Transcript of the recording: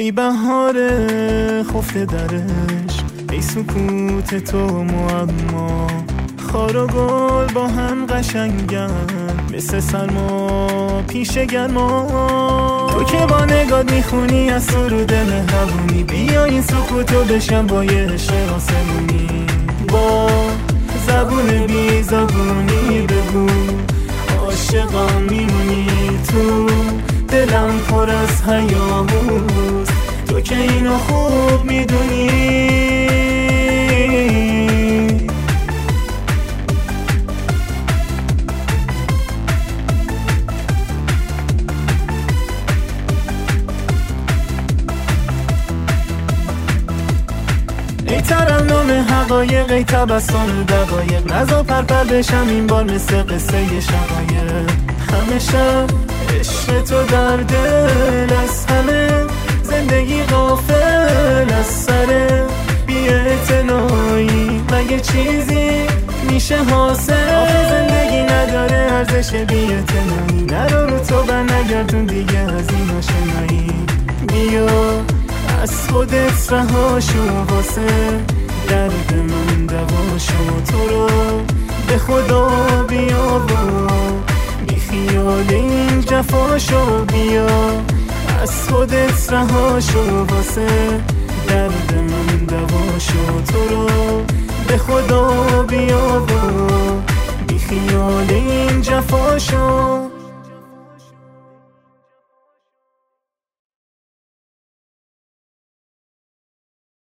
ای بهار خفته درش، ای سکوت تو معما، خار و گل با هم قشنگن مثل سرما پیش گرما. تو که با نگات میخونی از سرود مهربونی، بیا این سکوتو بشم با یه عشق آسمونی. با زبون بی زبونی بگو عاشقم میمونی تو دلم، پر از هیاهوست تو که اینو خوب میدونی. ای ترنم حقایق، ای تبسم دقایق، نزا پرپر بشم این بار مثل قصه شقایق. همه شب عشق تو در دل، از همه زندگی غافل، از سر بی‌اعتنایی مگه چیزی میشه حاصل؟ آخه زندگی نداره ارزش بی‌اعتنایی، نرو رو تو بر نگردون دیگه از این آشنایی. بیا از خودت رها شو، واسه درد من دوا شو، تو رو به خدا بیا و بی خیال این جفا شو. بیا از خودت رها شو، واسه درد من دوا شو، تو رو به خدا بیا و بی خیال این جفا شو.